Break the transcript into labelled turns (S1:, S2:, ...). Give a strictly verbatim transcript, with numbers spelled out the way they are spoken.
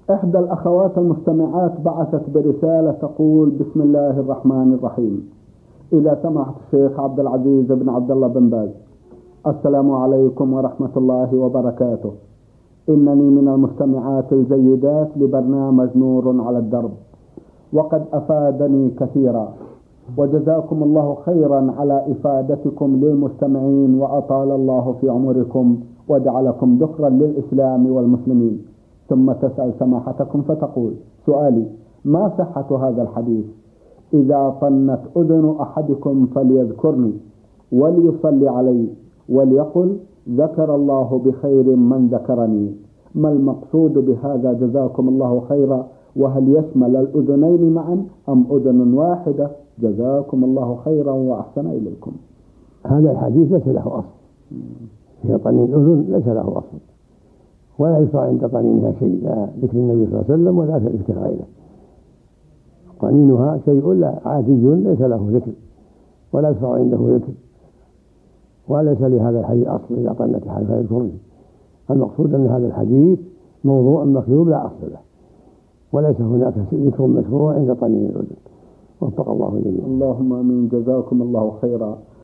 S1: إحدى الأخوات المستمعات بعثت برسالة تقول: بسم الله الرحمن الرحيم. إلى سماحة الشيخ عبد العزيز بن عبد الله بن باز، السلام عليكم ورحمة الله وبركاته. إنني من المستمعات الجيدات لبرنامج نور على الدرب، وقد أفادني كثيرا، وجزاكم الله خيرا على إفادتكم للمستمعين، وأطال الله في عمركم وجعلكم ذخرا للإسلام والمسلمين. ثم تسأل سماحتكم فتقول: سؤالي: ما صحة هذا الحديث؟ إذا طنت أذن أحدكم فليذكرني وليصلي علي وليقل: ذكر الله بخير من ذكرني. ما المقصود بهذا جزاكم الله خيرا؟ وهل يشمل الأذنين معا أم أذن واحدة؟ جزاكم الله خيرا وأحسن إليكم.
S2: هذا الحديث ليس له أصل، في طنين الأذن ليس له أصل، ولا يشرع عند قنينها شيء، لا ذكر النبي صلى الله عليه وسلم ولا ذكر غيره. قنينها شيء لا عادي ليس له ذكر، ولا يشرع عنده ذكر، وليس لهذا الحديث أصل. إذا طنت أحد فيذكرني. المقصود أن هذا الحديث موضوع مكذوب لا أصل له، وليس هناك ذكر مشروع عند طنين الأذن. وفق الله جميعا.
S1: اللهم آمين. جزاكم الله خيرا.